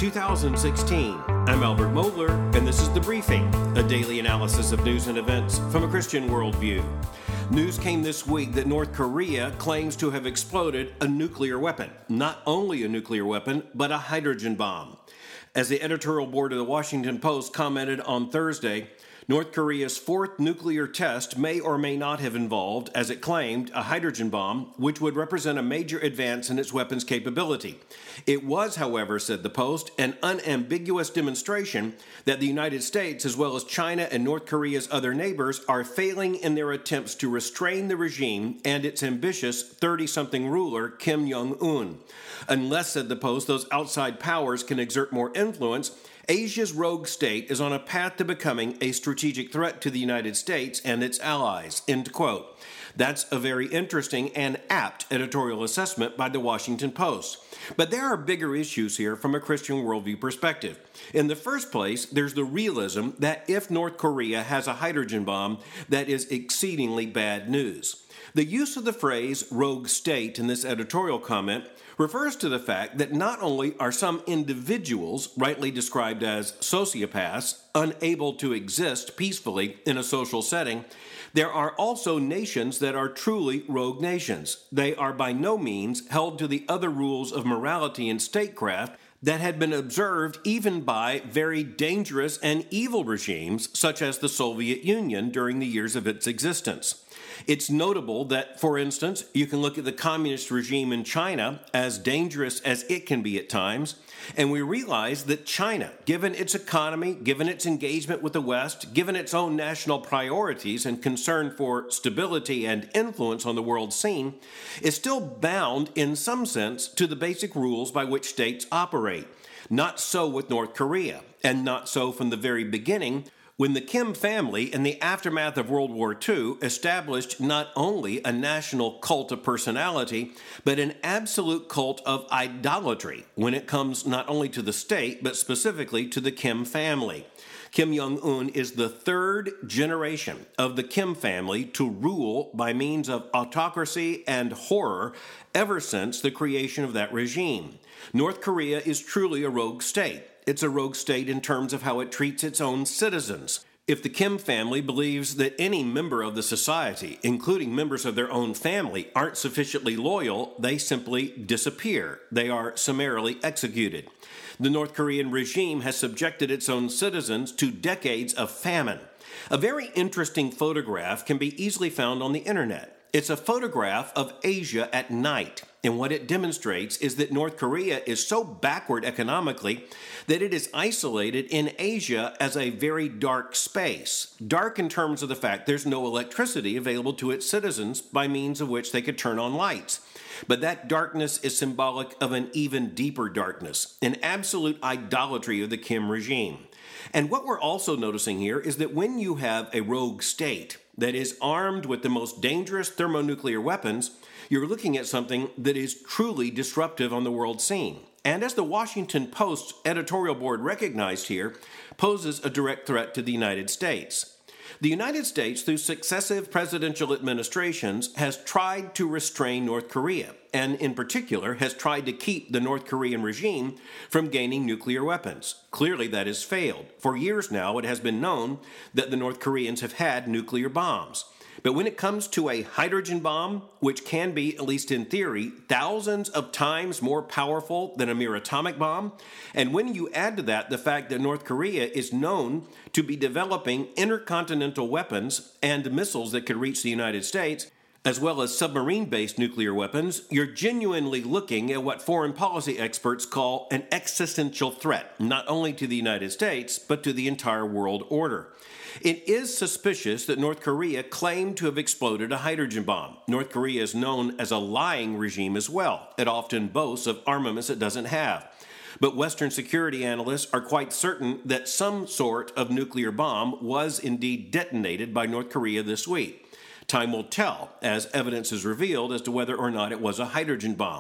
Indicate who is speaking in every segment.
Speaker 1: 2016. I'm Albert Mohler, and this is The Briefing, a daily analysis of news and events from a Christian worldview. News came this week that North Korea claims to have exploded a nuclear weapon. Not only a nuclear weapon, but a hydrogen bomb. As the editorial board of the Washington Post commented on Thursday, North Korea's fourth nuclear test may or may not have involved, as it claimed, a hydrogen bomb, which would represent a major advance in its weapons capability. It was, however, said the Post, an unambiguous demonstration that the United States, as well as China and North Korea's other neighbors, are failing in their attempts to restrain the regime and its ambitious 30-something ruler, Kim Jong-un. Unless, said the Post, those outside powers can exert more influence, Asia's rogue state is on a path to becoming a strategic threat to the United States and its allies, end quote. That's a very interesting and apt editorial assessment by the Washington Post. But there are bigger issues here from a Christian worldview perspective. In the first place, there's the realism that if North Korea has a hydrogen bomb, that is exceedingly bad news. The use of the phrase rogue state in this editorial comment refers to the fact that not only are some individuals, rightly described as sociopaths, unable to exist peacefully in a social setting, there are also nations that are truly rogue nations. They are by no means held to the other rules of morality and statecraft that had been observed even by very dangerous and evil regimes such as the Soviet Union during the years of its existence. It's notable that, for instance, you can look at the communist regime in China, as dangerous as it can be at times, and we realize that China, given its economy, given its engagement with the West, given its own national priorities and concern for stability and influence on the world scene, is still bound in some sense to the basic rules by which states operate. Not so with North Korea, and not so from the very beginning, when the Kim family, in the aftermath of World War II, established not only a national cult of personality, but an absolute cult of idolatry when it comes not only to the state, but specifically to the Kim family. Kim Jong-un is the third generation of the Kim family to rule by means of autocracy and horror ever since the creation of that regime. North Korea is truly a rogue state. It's a rogue state in terms of how it treats its own citizens. If the Kim family believes that any member of the society, including members of their own family, aren't sufficiently loyal, they simply disappear. They are summarily executed. The North Korean regime has subjected its own citizens to decades of famine. A very interesting photograph can be easily found on the internet. It's a photograph of Asia at night, and what it demonstrates is that North Korea is so backward economically that it is isolated in Asia as a very dark space. Dark in terms of the fact there's no electricity available to its citizens by means of which they could turn on lights. But that darkness is symbolic of an even deeper darkness, an absolute idolatry of the Kim regime. And what we're also noticing here is that when you have a rogue state that is armed with the most dangerous thermonuclear weapons, you're looking at something that is truly disruptive on the world scene. And as the Washington Post's editorial board recognized here, poses a direct threat to the United States. The United States, through successive presidential administrations, has tried to restrain North Korea, and in particular has tried to keep the North Korean regime from gaining nuclear weapons. Clearly that has failed. For years now, it has been known that the North Koreans have had nuclear bombs. But when it comes to a hydrogen bomb, which can be, at least in theory, thousands of times more powerful than a mere atomic bomb, and when you add to that the fact that North Korea is known to be developing intercontinental weapons and missiles that could reach the United States, as well as submarine-based nuclear weapons, you're genuinely looking at what foreign policy experts call an existential threat, not only to the United States, but to the entire world order. It is suspicious that North Korea claimed to have exploded a hydrogen bomb. North Korea is known as a lying regime as well. It often boasts of armaments it doesn't have. But Western security analysts are quite certain that some sort of nuclear bomb was indeed detonated by North Korea this week. Time will tell as evidence is revealed as to whether or not it was a hydrogen bomb.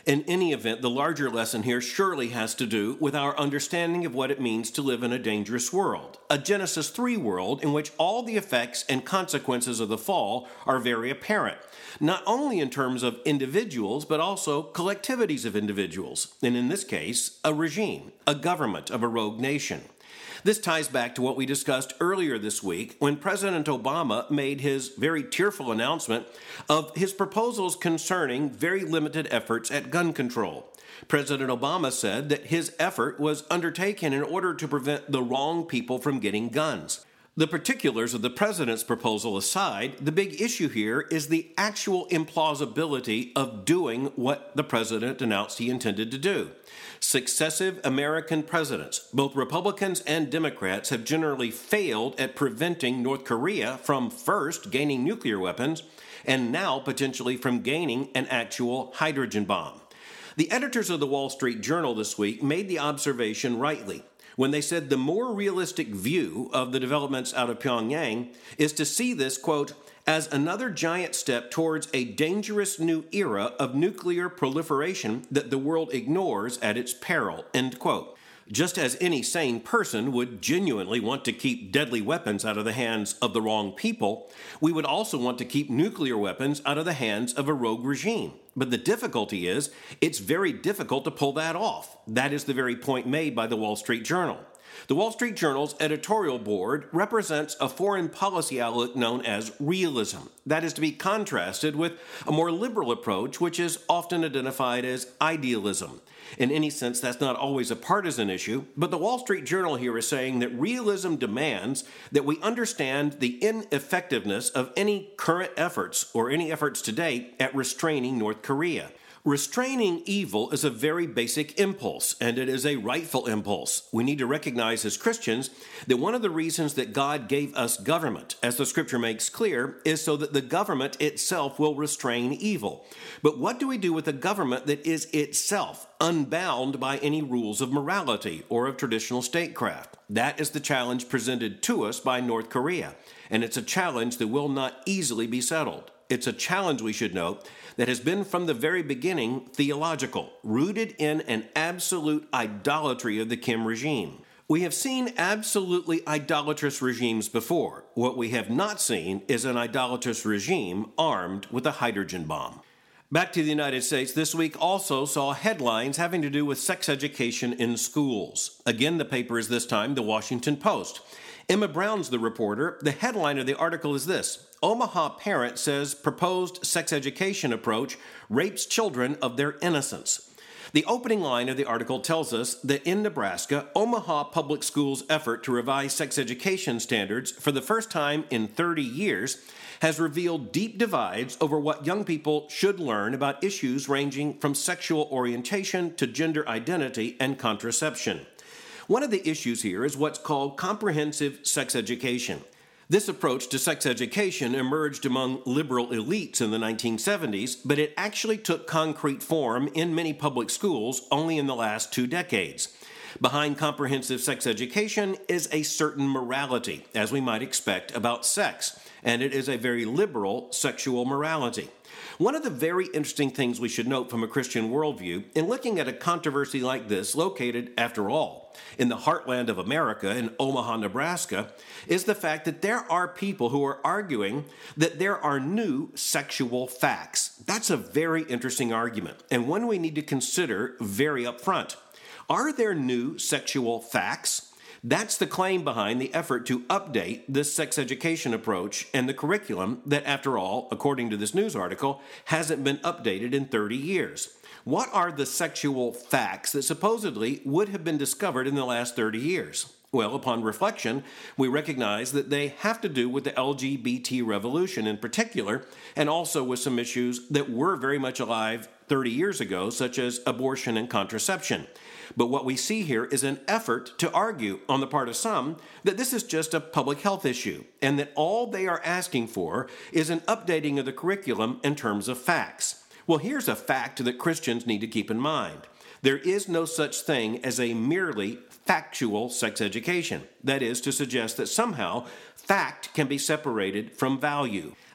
Speaker 1: In any event, the larger lesson here surely has to do with our understanding of what it means to live in a dangerous world, a Genesis 3 world in which all the effects and consequences of the fall are very apparent, not only in terms of individuals, but also collectivities of individuals, and in this case, a regime, a government of a rogue nation. This ties back to what we discussed earlier this week when President Obama made his very tearful announcement of his proposals concerning very limited efforts at gun control. President Obama said that his effort was undertaken in order to prevent the wrong people from getting guns. The particulars of the president's proposal aside, the big issue here is the actual implausibility of doing what the president announced he intended to do. Successive American presidents, both Republicans and Democrats, have generally failed at preventing North Korea from first gaining nuclear weapons and now potentially from gaining an actual hydrogen bomb. The editors of the Wall Street Journal this week made the observation rightly when they said the more realistic view of the developments out of Pyongyang is to see this, quote, as another giant step towards a dangerous new era of nuclear proliferation that the world ignores at its peril, end quote. Just as any sane person would genuinely want to keep deadly weapons out of the hands of the wrong people, we would also want to keep nuclear weapons out of the hands of a rogue regime. But the difficulty is, it's very difficult to pull that off. That is the very point made by the Wall Street Journal. The Wall Street Journal's editorial board represents a foreign policy outlook known as realism. That is to be contrasted with a more liberal approach, which is often identified as idealism. In any sense, that's not always a partisan issue, but the Wall Street Journal here is saying that realism demands that we understand the ineffectiveness of any current efforts or any efforts to date at restraining North Korea. Restraining evil is a very basic impulse, and it is a rightful impulse. We need to recognize as Christians that one of the reasons that God gave us government, as the scripture makes clear, is so that the government itself will restrain evil. But what do we do with a government that is itself unbound by any rules of morality or of traditional statecraft? That is the challenge presented to us by North Korea, and it's a challenge that will not easily be settled. It's a challenge, we should note, that has been from the very beginning theological, rooted in an absolute idolatry of the Kim regime. We have seen absolutely idolatrous regimes before. What we have not seen is an idolatrous regime armed with a hydrogen bomb. Back to the United States, this week also saw headlines having to do with sex education in schools. Again, the paper is this time the Washington Post. Emma Brown's the reporter. The headline of the article is this: Omaha parent says proposed sex education approach rapes children of their innocence. The opening line of the article tells us that in Nebraska, Omaha Public Schools' effort to revise sex education standards for the first time in 30 years has revealed deep divides over what young people should learn about issues ranging from sexual orientation to gender identity and contraception. One of the issues here is what's called comprehensive sex education. This approach to sex education emerged among liberal elites in the 1970s, but it actually took concrete form in many public schools only in the last 2 decades. Behind comprehensive sex education is a certain morality, as we might expect, about sex, and it is a very liberal sexual morality. One of the very interesting things we should note from a Christian worldview in looking at a controversy like this, located, after all, in the heartland of America, in Omaha, Nebraska, is the fact that there are people who are arguing that there are new sexual facts. That's a very interesting argument, and one we need to consider very upfront. Are there new sexual facts? That's the claim behind the effort to update this sex education approach and the curriculum that, after all, according to this news article, hasn't been updated in 30 years. What are the sexual facts that supposedly would have been discovered in the last 30 years? Well, upon reflection, we recognize that they have to do with the LGBT revolution in particular, and also with some issues that were very much alive 30 years ago, such as abortion and contraception. But what we see here is an effort to argue on the part of some that this is just a public health issue, and that all they are asking for is an updating of the curriculum in terms of facts. Well, here's a fact that Christians need to keep in mind. There is no such thing as a merely factual sex education. That is to suggest that somehow fact can be separated from value.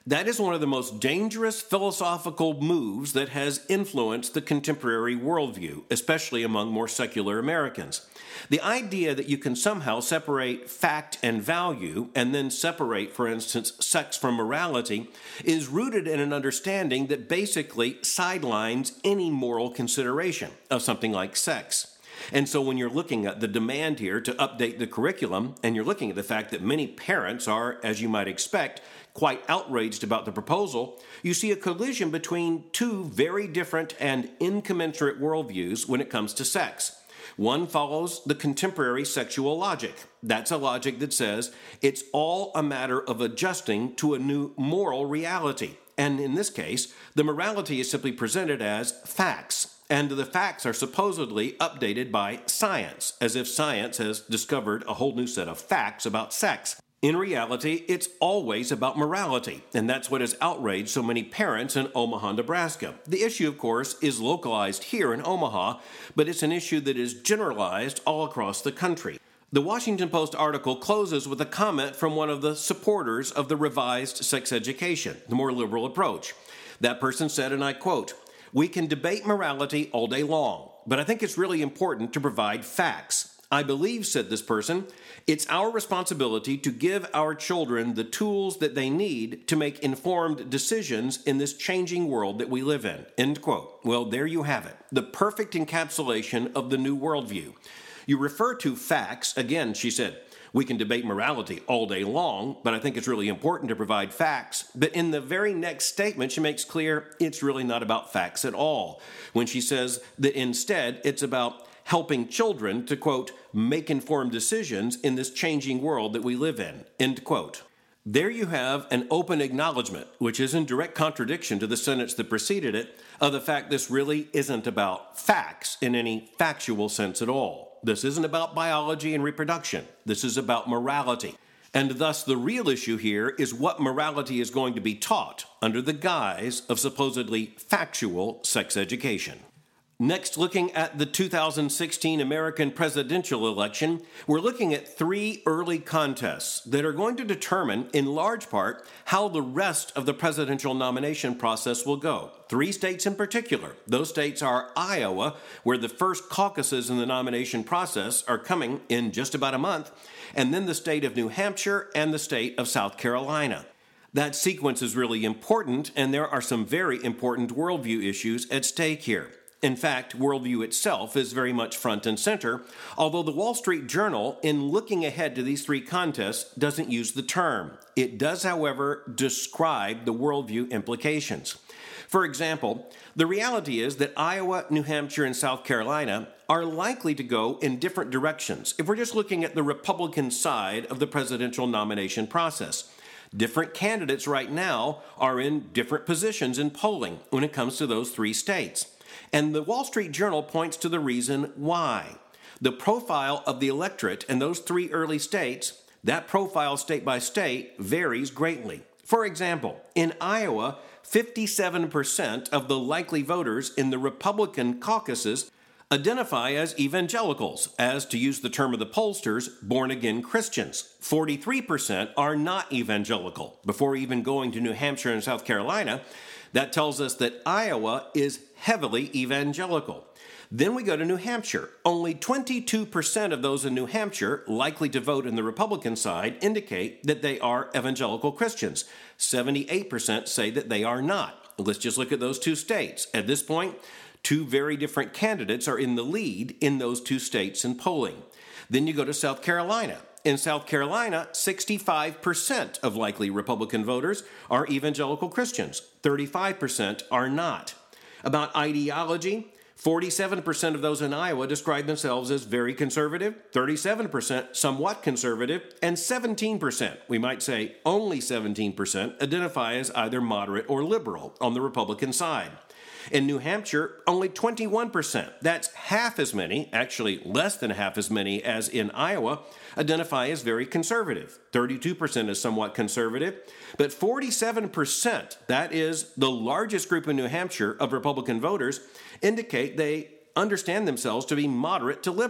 Speaker 1: That is one of the most dangerous philosophical moves that has influenced the contemporary worldview, especially among more secular Americans. The idea that you can somehow separate fact and value, and then separate, for instance, sex from morality, is rooted in an understanding that basically sidelines any moral consideration of something like sex. And so when you're looking at the demand here to update the curriculum, and you're looking at the fact that many parents are, as you might expect, quite outraged about the proposal, you see a collision between two very different and incommensurate worldviews when it comes to sex. One follows the contemporary sexual logic. That's a logic that says it's all a matter of adjusting to a new moral reality. And in this case, the morality is simply presented as facts. And the facts are supposedly updated by science, as if science has discovered a whole new set of facts about sex. In reality, it's always about morality, and that's what has outraged so many parents in Omaha, Nebraska. The issue, of course, is localized here in Omaha, but it's an issue that is generalized all across the country. The Washington Post article closes with a comment from one of the supporters of the revised sex education, the more liberal approach. That person said, and I quote, "We can debate morality all day long, but I think it's really important to provide facts. I believe," said this person, "it's our responsibility to give our children the tools that they need to make informed decisions in this changing world that we live in." End quote. Well, there you have it. The perfect encapsulation of the new worldview. You refer to facts. Again, she said, "We can debate morality all day long, but I think it's really important to provide facts." But in the very next statement, she makes clear it's really not about facts at all, when she says that instead it's about helping children to, quote, "make informed decisions in this changing world that we live in," end quote. There you have an open acknowledgement, which is in direct contradiction to the sentence that preceded it, of the fact this really isn't about facts in any factual sense at all. This isn't about biology and reproduction. This is about morality. And thus the real issue here is what morality is going to be taught under the guise of supposedly factual sex education. Next, looking at the 2016 American presidential election, we're looking at three early contests that are going to determine, in large part, how the rest of the presidential nomination process will go. Three states in particular. Those states are Iowa, where the first caucuses in the nomination process are coming in just about a month, and then the state of New Hampshire and the state of South Carolina. That sequence is really important, and there are some very important worldview issues at stake here. In fact, worldview itself is very much front and center, although the Wall Street Journal, in looking ahead to these three contests, doesn't use the term. It does, however, describe the worldview implications. For example, the reality is that Iowa, New Hampshire, and South Carolina are likely to go in different directions if we're just looking at the Republican side of the presidential nomination process. Different candidates right now are in different positions in polling when it comes to those three states. And the Wall Street Journal points to the reason why. The profile of the electorate in those three early states, that profile state by state, varies greatly. For example, in Iowa, 57% of the likely voters in the Republican caucuses identify as evangelicals, as, to use the term of the pollsters, born-again Christians. 43% are not evangelical. Before even going to New Hampshire and South Carolina, that tells us that Iowa is heavily evangelical. Then we go to New Hampshire. Only 22% of those in New Hampshire likely to vote in the Republican side indicate that they are evangelical Christians. 78% say that they are not. Let's just look at those two states. At this point, two very different candidates are in the lead in those two states in polling. Then you go to South Carolina. In South Carolina, 65% of likely Republican voters are evangelical Christians. 35% are not. About ideology, 47% of those in Iowa describe themselves as very conservative, 37% somewhat conservative, and 17%, we might say only 17%, identify as either moderate or liberal on the Republican side. In New Hampshire, only 21%, that's half as many, actually less than half as many as in Iowa, identify as very conservative. 32% is somewhat conservative, but 47%, that is the largest group in New Hampshire of Republican voters, indicate they understand themselves to be moderate to liberal.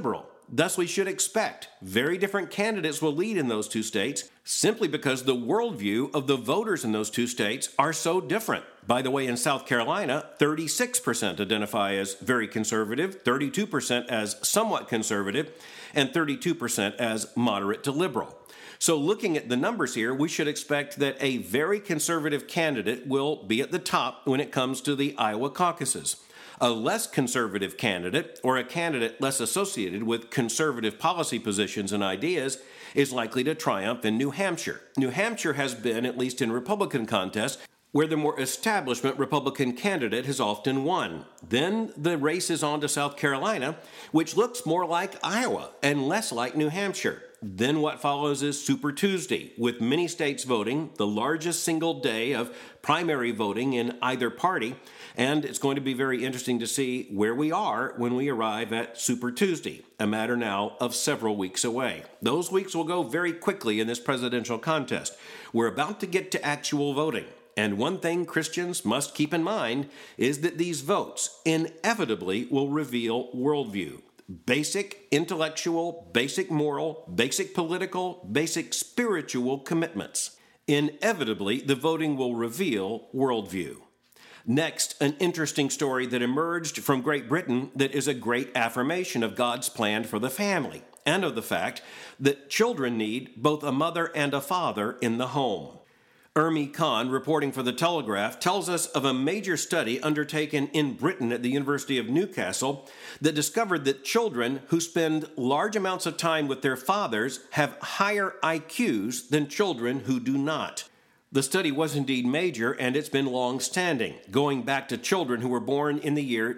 Speaker 1: Thus, we should expect very different candidates will lead in those two states simply because the worldview of the voters in those two states are so different. By the way, in South Carolina, 36% identify as very conservative, 32% as somewhat conservative, and 32% as moderate to liberal. So looking at the numbers here, we should expect that a very conservative candidate will be at the top when it comes to the Iowa caucuses. A less conservative candidate, or a candidate less associated with conservative policy positions and ideas, is likely to triumph in New Hampshire. New Hampshire has been, at least in Republican contests, where the more establishment Republican candidate has often won. Then the race is on to South Carolina, which looks more like Iowa and less like New Hampshire. Then what follows is Super Tuesday, with many states voting, the largest single day of primary voting in either party, and it's going to be very interesting to see where we are when we arrive at Super Tuesday, a matter now of several weeks away. Those weeks will go very quickly in this presidential contest. We're about to get to actual voting. And one thing Christians must keep in mind is that these votes inevitably will reveal worldview. Basic intellectual, basic moral, basic political, basic spiritual commitments. Inevitably, the voting will reveal worldview. Next, an interesting story that emerged from Great Britain that is a great affirmation of God's plan for the family and of the fact that children need both a mother and a father in the home. Urmi Khan, reporting for The Telegraph, tells us of a major study undertaken in Britain at the University of Newcastle that discovered that children who spend large amounts of time with their fathers have higher IQs than children who do not. The study was indeed major, and it's been long-standing, going back to children who were born in the year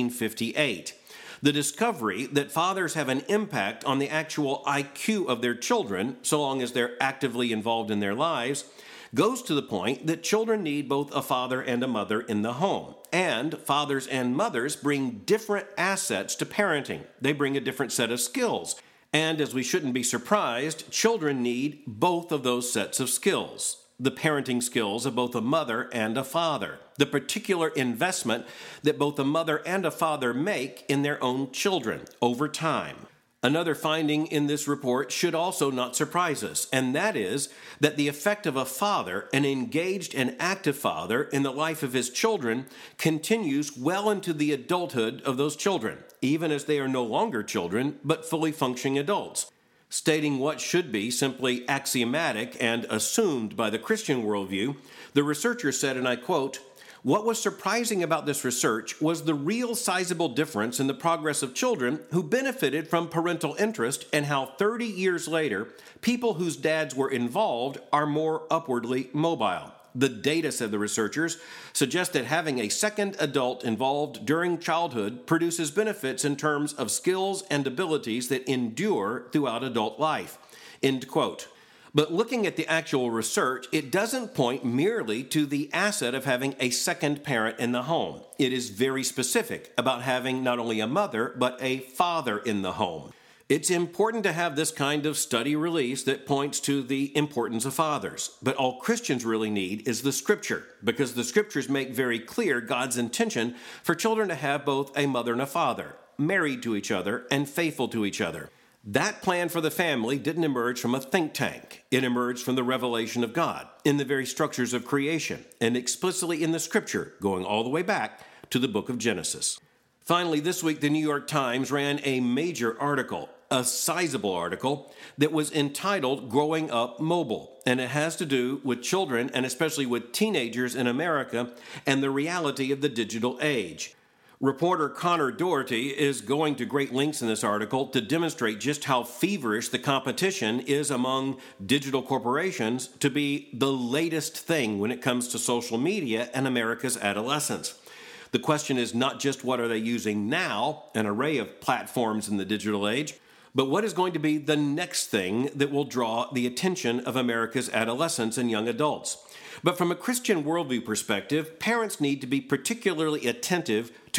Speaker 1: 1958. The discovery that fathers have an impact on the actual IQ of their children, so long as they're actively involved in their lives, goes to the point that children need both a father and a mother in the home. And fathers and mothers bring different assets to parenting. They bring a different set of skills. And as we shouldn't be surprised, children need both of those sets of skills. The parenting skills of both a mother and a father. The particular investment that both a mother and a father make in their own children over time. Another finding in this report should also not surprise us, and that is that the effect of a father, an engaged and active father in the life of his children, continues well into the adulthood of those children, even as they are no longer children, but fully functioning adults. Stating what should be simply axiomatic and assumed by the Christian worldview, the researcher said, and I quote, "What was surprising about this research was the real sizable difference in the progress of children who benefited from parental interest and how 30 years later, people whose dads were involved are more upwardly mobile. The data," said the researchers, "suggest that having a second adult involved during childhood produces benefits in terms of skills and abilities that endure throughout adult life." End quote. But looking at the actual research, it doesn't point merely to the asset of having a second parent in the home. It is very specific about having not only a mother, but a father in the home. It's important to have this kind of study release that points to the importance of fathers. But all Christians really need is the Scripture, because the Scriptures make very clear God's intention for children to have both a mother and a father, married to each other and faithful to each other. That plan for the family didn't emerge from a think tank. It emerged from the revelation of God, in the very structures of creation, and explicitly in the Scripture, going all the way back to the book of Genesis. Finally, this week, the New York Times ran a major article, a sizable article, that was entitled Growing Up Mobile, and it has to do with children, and especially with teenagers in America, and the reality of the digital age. Reporter Connor Doherty is going to great lengths in this article to demonstrate just how feverish the competition is among digital corporations to be the latest thing when it comes to social media and America's adolescents. The question is not just what are they using now, an array of platforms in the digital age, but what is going to be the next thing that will draw the attention of America's adolescents and young adults. But from a Christian worldview perspective, parents need to be particularly attentive to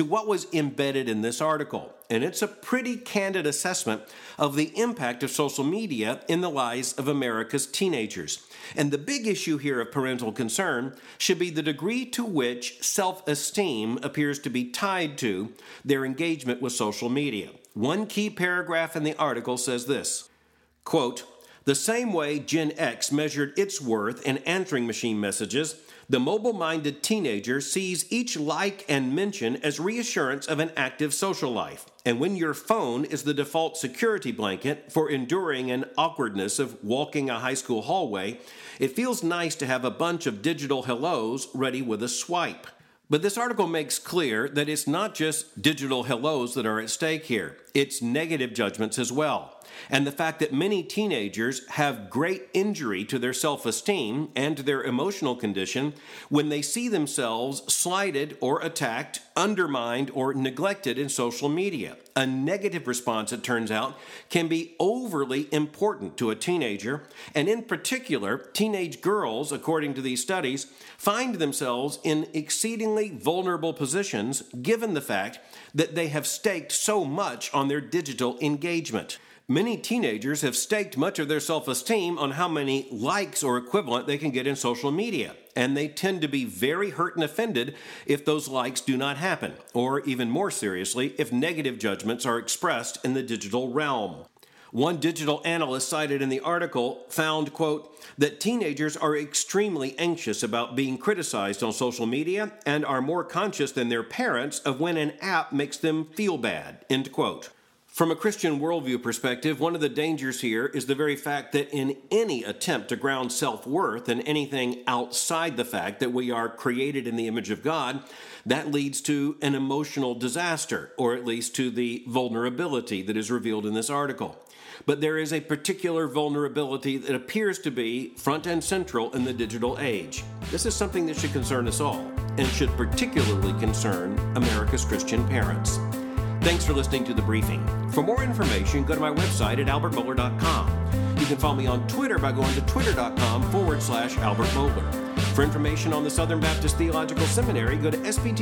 Speaker 1: to what was embedded in this article, and it's a pretty candid assessment of the impact of social media in the lives of America's teenagers. And the big issue here of parental concern should be the degree to which self-esteem appears to be tied to their engagement with social media. One key paragraph in the article says this, quote, "The same way Gen X measured its worth in answering machine messages, the mobile-minded teenager sees each like and mention as reassurance of an active social life. And when your phone is the default security blanket for enduring an awkwardness of walking a high school hallway, it feels nice to have a bunch of digital hellos ready with a swipe." But this article makes clear that it's not just digital hellos that are at stake here. It's negative judgments as well. And the fact that many teenagers have great injury to their self-esteem and to their emotional condition when they see themselves slighted or attacked, undermined, or neglected in social media. A negative response, it turns out, can be overly important to a teenager, and in particular, teenage girls, according to these studies, find themselves in exceedingly vulnerable positions given the fact that they have staked so much on their digital engagement. Many teenagers have staked much of their self-esteem on how many likes or equivalent they can get in social media, and they tend to be very hurt and offended if those likes do not happen, or even more seriously, if negative judgments are expressed in the digital realm. One digital analyst cited in the article found, quote, that teenagers are extremely anxious about being criticized on social media and are more conscious than their parents of when an app makes them feel bad, end quote. From a Christian worldview perspective, one of the dangers here is the very fact that in any attempt to ground self-worth in anything outside the fact that we are created in the image of God, that leads to an emotional disaster, or at least to the vulnerability that is revealed in this article. But there is a particular vulnerability that appears to be front and central in the digital age. This is something that should concern us all, and should particularly concern America's Christian parents. Thanks for listening to The Briefing. For more information, go to my website at albertmohler.com. You can follow me on Twitter by going to twitter.com/Albert Mohler. For information on the Southern Baptist Theological Seminary, go to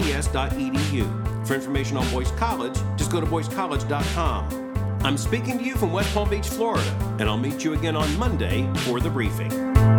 Speaker 1: spts.edu. For information on Boyce College, just go to boycecollege.com. I'm speaking to you from West Palm Beach, Florida, and I'll meet you again on Monday for The Briefing.